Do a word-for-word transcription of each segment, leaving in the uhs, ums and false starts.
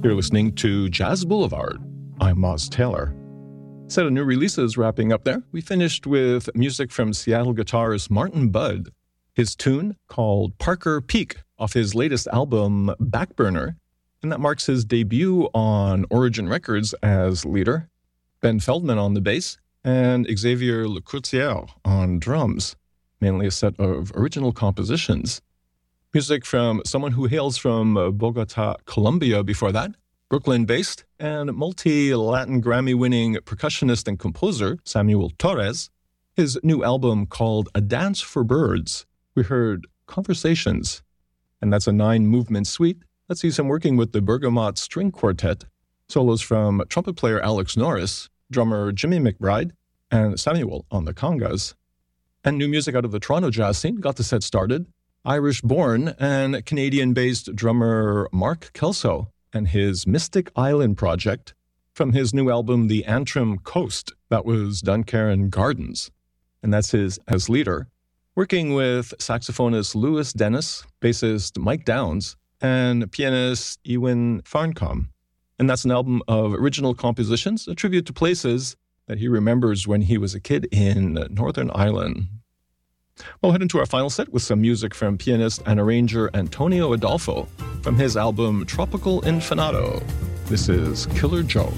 You're listening to Jazz Boulevard. I'm Moz Taylor. Set of new releases wrapping up there. We finished with music from Seattle guitarist Martin Budd. His tune called Parker Peak off his latest album Backburner, and that marks his debut on Origin Records as leader. Ben Feldman on the bass and Xavier Lecourtier on drums, mainly a set of original compositions. Music from someone who hails from Bogota, Colombia before that, Brooklyn-based and multi-Latin Grammy-winning percussionist and composer Samuel Torres. His new album called A Dance for Birds, we heard Conversations, and that's a nine-movement suite that sees him working with the Bergamot String Quartet, solos from trumpet player Alex Norris, drummer Jimmy McBride, and Samuel on the congas. And new music out of the Toronto jazz scene got the set started. Irish-born and Canadian-based drummer Mark Kelso and his Mystic Island project from his new album, The Antrim Coast. That was Duncairn Gardens. And that's his as leader, working with saxophonist Lewis Dennis, bassist Mike Downs, and pianist Ewan Farncombe. And that's an album of original compositions, a tribute to places that he remembers when he was a kid in Northern Ireland. We'll head into our final set with some music from pianist and arranger Antonio Adolfo from his album Tropical Infinato. This is Killer Joe.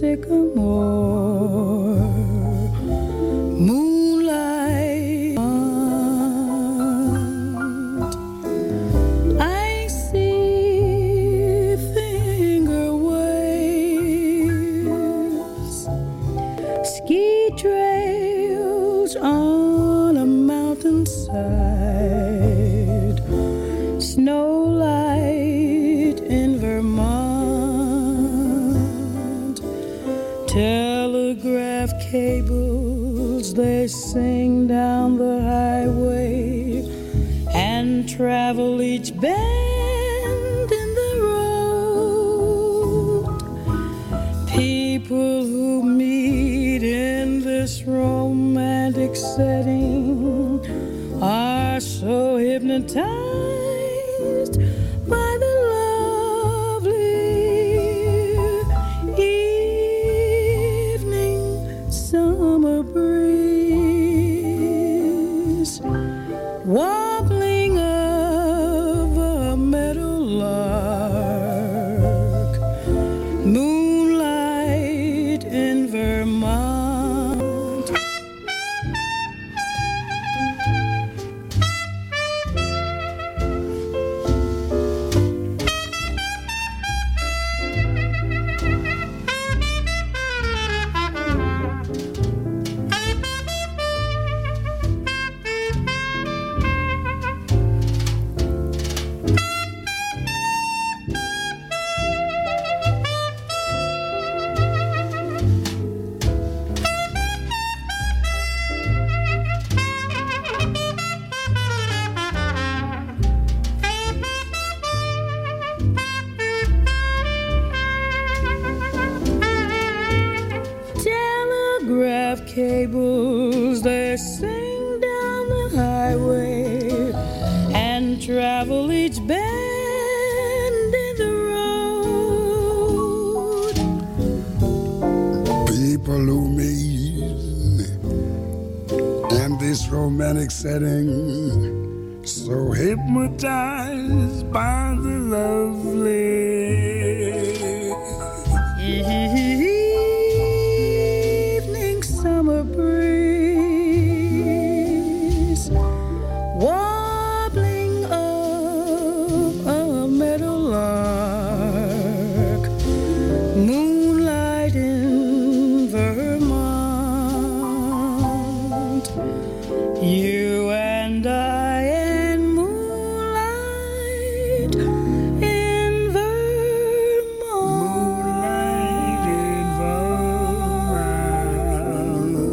sycamore, moonlight. I see finger waves, ski trails on a mountainside, snow light in Vermont, telegraph cables, they sing down the highway and travel each bend in the road. People who meet in this romantic setting are so hypnotized by the lovely evening summer breeze, wobbling of a meadowlark, moonlight in Vermont. Telegraph cables, they sing down the highway and travel each bend in the road. People who meet in this romantic setting, so hypnotized by the lovely evening summer breeze, wobbling of a meadowlark, moonlight in Vermont, you and I and moonlight in Vermont. Moonlight in Vermont.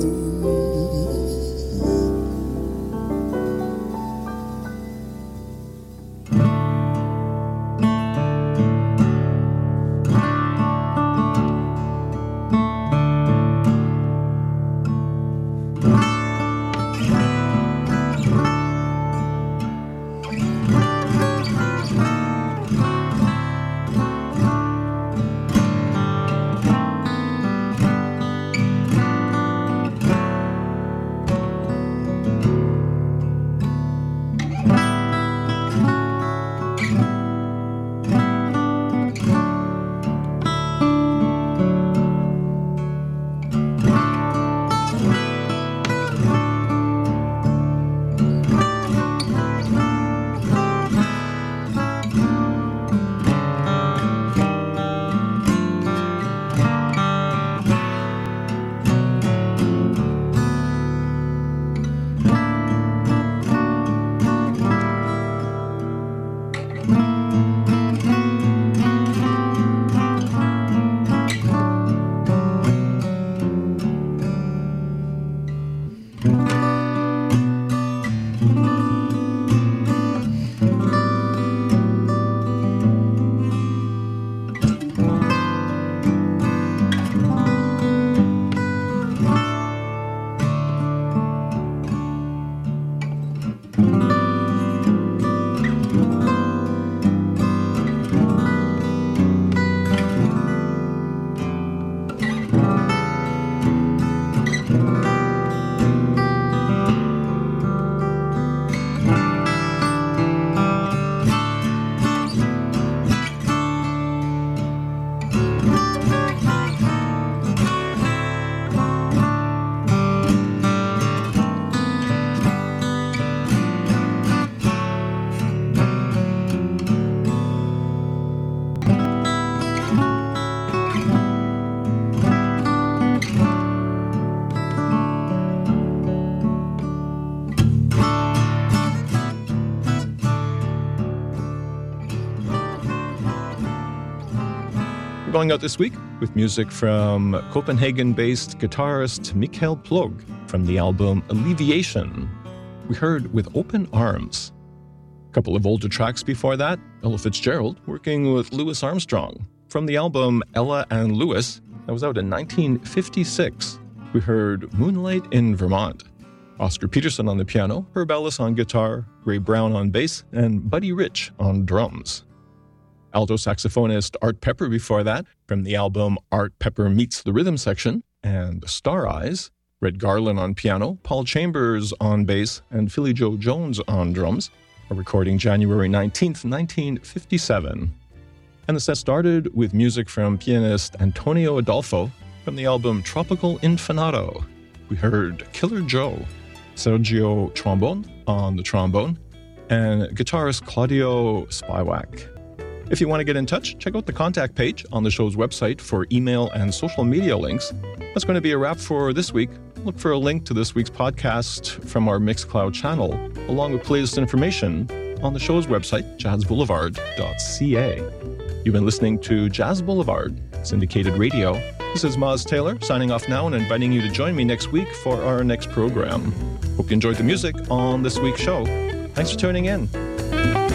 going out this week with music from Copenhagen-based guitarist Mikael Plog from the album Alleviation. We heard With Open Arms. A couple of older tracks before that, Ella Fitzgerald working with Louis Armstrong from the album Ella and Louis that was out in nineteen fifty-six. We heard Moonlight in Vermont. Oscar Peterson on the piano, Herb Ellis on guitar, Ray Brown on bass, and Buddy Rich on drums. Alto saxophonist Art Pepper before that, from the album Art Pepper Meets the Rhythm Section, and Star Eyes. Red Garland on piano, Paul Chambers on bass, and Philly Joe Jones on drums, a recording January nineteenth, nineteen fifty-seven. And the set started with music from pianist Antonio Adolfo from the album Tropical Infinato. We heard Killer Joe, Sergio Trombone on the trombone, and guitarist Claudio Spywak. If you want to get in touch, check out the contact page on the show's website for email and social media links. That's going to be a wrap for this week. Look for a link to this week's podcast from our Mixcloud channel, along with playlist information on the show's website, jazz boulevard dot c a. You've been listening to Jazz Boulevard, syndicated radio. This is Maz Taylor, signing off now and inviting you to join me next week for our next program. Hope you enjoyed the music on this week's show. Thanks for tuning in.